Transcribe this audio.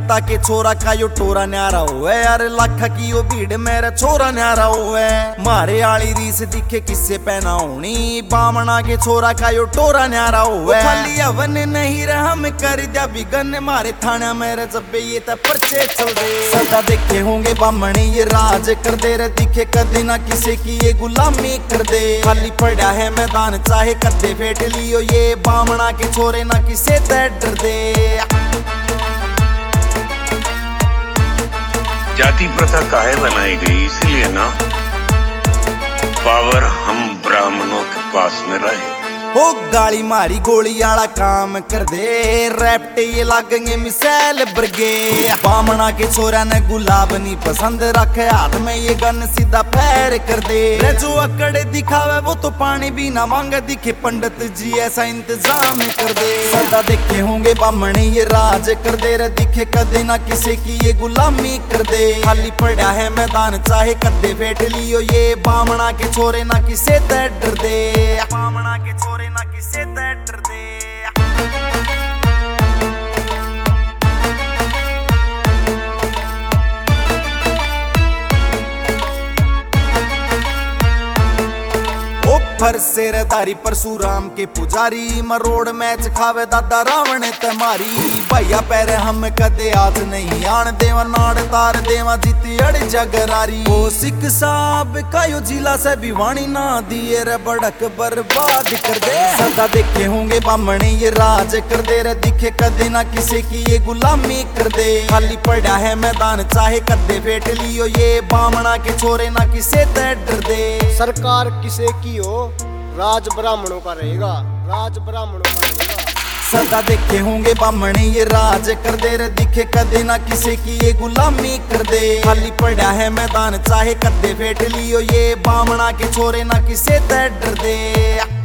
नेता के छोरा का यो टोरा न्यारा हुए यार लाख की यो भीड़ मेरा छोरा न्यारा हुए मारे आली रीस दिखे किससे पहना होनी बामना के छोरा का यो टोरा न्यारा हुए खाली अवन नहीं रहा मैं कर दिया बिगन मारे थाना मेरे जब ये तब पर्चे चल दे सदा देखे होंगे बामने ये राज कर दे रे दिखे कदे ना किसी की ये गुलामी कर दे खाली पड़ा है मैदान चाहे कदे फेट लियो ये बामना के छोरे ना किसे डर दे। जाति प्रथा काहे बनाई गई इसलिए ना पावर हम ब्राह्मणों के पास में रहे ओ गाली मारी गोली आला काम कर दे रैप्टे ये लागेंगे मिसाइल बरगे बामना के छोरा ने गुलाब नहीं पसंद रखे हाथ में ये गन सीधा पैर कर दे रे जो अकड़े दिखावे वो तो पानी भी ना मांगे दिखे पंडित जी ऐसा इंतजाम कर दे सदा देखे होंगे बामने ये राज कर दे रे दिखे कदे ना किसी की ये गुलामी कर दे खाली पड़ा है मैदान चाहे कदे फेट लियो ये बामना के छोरे ना किसे डर दे बामना के छोरे ना किसे डर दे। फर शेरदारी परशुराम के पुजारी मरोड़ मैच खावे दादा रावण तमारी भैया पैर हम कदे आज नहीं आन देवा नाड़ तार देवा जीती अड़ जगरारी ओ सिख साहब का यो जिला से भिवानी ना दिए रे बड़क बर्बाद कर दे सदा देखे होंगे बामने ये राज कर दे रे दिखे कदे ना किसी की ये गुलामी कर दे खाली पड़ा है मैदान चाहे कदे फेट लियो ये बामना के छोरे ना किसे डर दे सरकार किसे की हो राज ब्राह्मणों का रहेगा राज ब्राह्मणों का रहेगा सदा देखे होंगे बामने ये राज कर दे रे दिखे कदे ना किसी की ये गुलामी कर दे खाली पड़ा है मैदान चाहे कदे फेट लियो ये बामना के छोरे ना किसे डर दे।